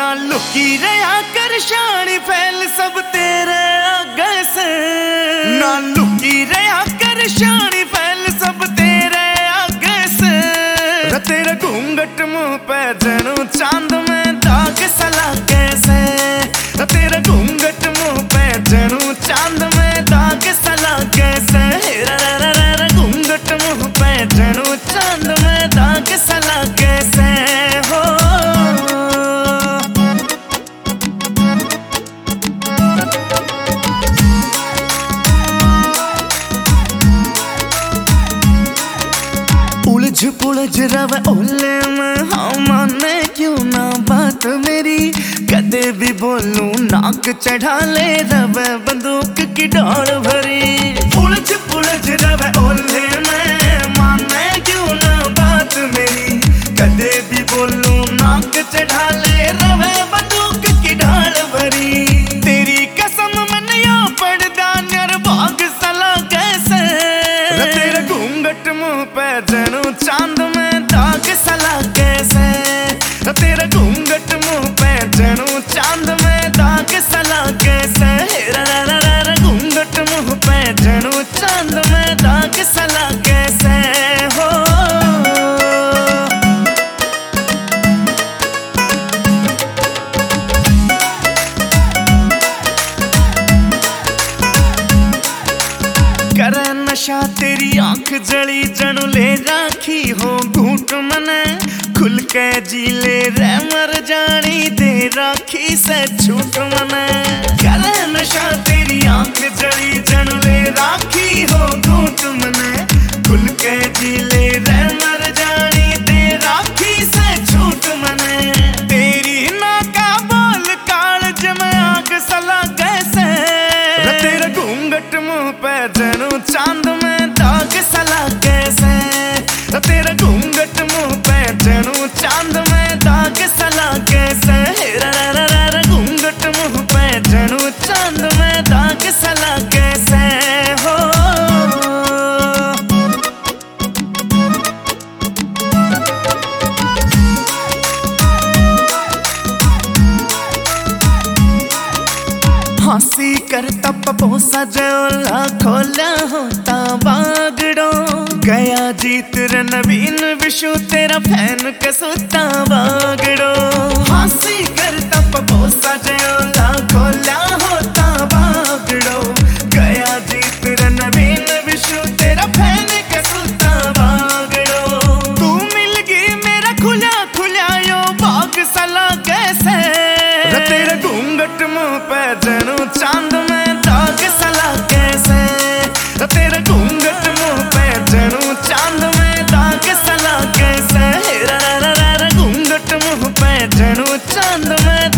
ना लुकी रहा कर शानी फैल सब तेरे आगे से, ना लुकी रहा कर शानी फैल सब तेरे आगे से। तेरे घूंघट मुंह पे जनू चांद में दाग सला कैसे, तेरे घूंघट मुंह पे जनू चांद में दाग सला कैसे। घूंघट मुंह पे जनू चांद में दाग सला कैसे हो। उलझ पुलझ रवे ओले में हाँ माने क्यों ना बात मेरी, कदे भी बोलूं नाक चढ़ा ले रवे बंदूक की डोर भरी। उलझ पुलझ रवे ओले में माने क्यों ना बात मेरी, कदे भी बोलूं नाक चढ़ा ले रवे बंदूक की ढाल भरी। तेरी कसम मैंने यो पड़दा नर भाग सला कैसे, तेरे घूंघट मुंह पे जनू चांद में दाग सला कैसे। तेरे घूंघट मुंह पे जनू चांद में दाग सला कैसे। घूंघट मुंह पे जनू चांद में दाग सला कैसे हो। करे नशा तेरी आंख जड़ी जनू ले राखी हो घूट मने, खुल के जी ले रे मर जानी दे राखी से छूट मने। करे नशा तेरी आंख जड़ी जनू ले राखी हो घूट मने, खुल के जी ले रे मर जानी दे राखी से छूट मने। तेरी ना का बोल कालज में आग सला कैसे, तेरे घूंघट मुंह पे जनू चांद में दाग सला कैसे। तेरे घूंघट मुंह पे जनू चांद में दाग सला कैसे। घूंघट मुंह पे जनू चांद में दाग सला कैसे हो। हंसी कर तप पोसा जोला खोला होता बागड़ो, गया जीत नवीन विशु तेरा फैन कसुता बागड़ो। हंसी कर तप पोसा जोला खोला होता बागड़ो, गया जीत नवीन विशु तेरा फैन कसुता बागड़ो। तू मिल गई मेरा खुला खुला यो बाग सला कैसे, तेरे घूंघट मुंह पे जनू चांद में दाग सला कैसे। तेरे घूंघट मुंह पे जनू चांद में दाग सला कैसे। घूंघट मुंह पे जनू चांद में